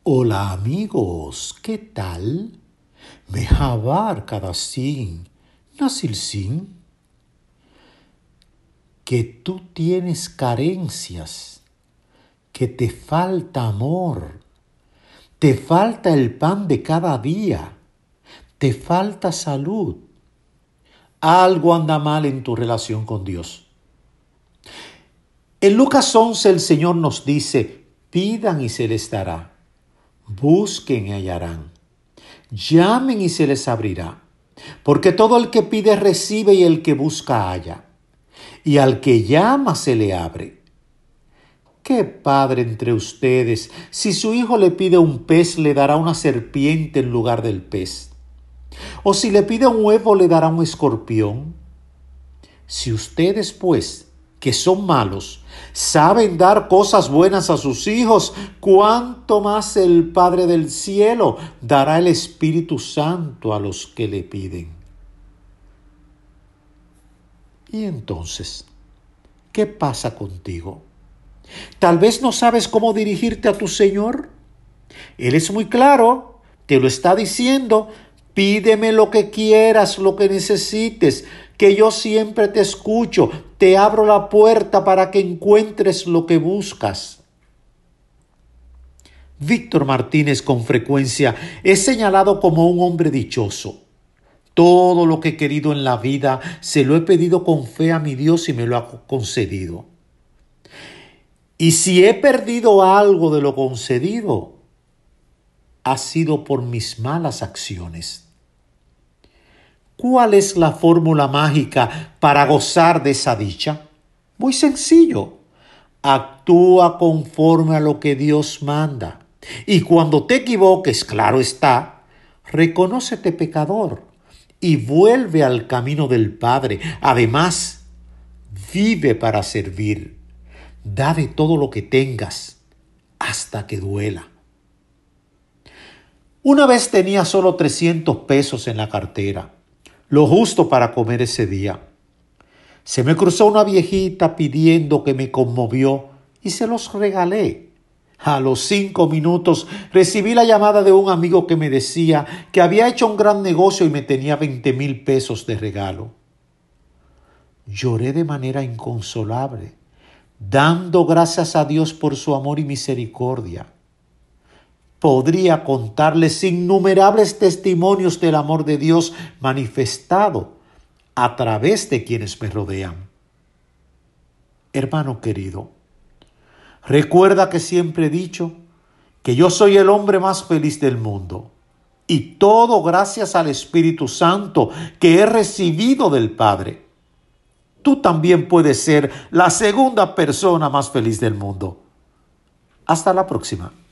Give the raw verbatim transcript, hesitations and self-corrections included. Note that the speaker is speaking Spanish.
Hola amigos, ¿qué tal? Mehabar Kadasin, Nasilsin, que tú tienes carencias, que te falta amor, te falta el pan de cada día, te falta salud. Algo anda mal en tu relación con Dios. En Lucas once el Señor nos dice, pidan y se les dará. Busquen y hallarán, llamen y se les abrirá, porque todo el que pide recibe y el que busca halla, y al que llama se le abre. ¿Qué padre entre ustedes, si su hijo le pide un pez, le dará una serpiente en lugar del pez? ¿O si le pide un huevo, le dará un escorpión? Si ustedes, pues, que son malos, saben dar cosas buenas a sus hijos, ¿cuánto más el Padre del cielo dará el Espíritu Santo a los que le piden? Y entonces, ¿qué pasa contigo? Tal vez no sabes cómo dirigirte a tu Señor. Él es muy claro, te lo está diciendo. Pídeme lo que quieras, lo que necesites, que yo siempre te escucho, te abro la puerta para que encuentres lo que buscas. Víctor Martínez con frecuencia es señalado como un hombre dichoso. Todo lo que he querido en la vida se lo he pedido con fe a mi Dios y me lo ha concedido. Y si he perdido algo de lo concedido, ha sido por mis malas acciones. ¿Cuál es la fórmula mágica para gozar de esa dicha? Muy sencillo. Actúa conforme a lo que Dios manda. Y cuando te equivoques, claro está, reconócete pecador y vuelve al camino del Padre. Además, vive para servir. Da de todo lo que tengas hasta que duela. Una vez tenía solo trescientos pesos en la cartera, lo justo para comer ese día. Se me cruzó una viejita pidiendo que me conmovió y se los regalé. A los cinco minutos recibí la llamada de un amigo que me decía que había hecho un gran negocio y me tenía veinte mil pesos de regalo. Lloré de manera inconsolable, dando gracias a Dios por su amor y misericordia. Podría contarles innumerables testimonios del amor de Dios manifestado a través de quienes me rodean. Hermano querido, recuerda que siempre he dicho que yo soy el hombre más feliz del mundo y todo gracias al Espíritu Santo que he recibido del Padre. Tú también puedes ser la segunda persona más feliz del mundo. Hasta la próxima.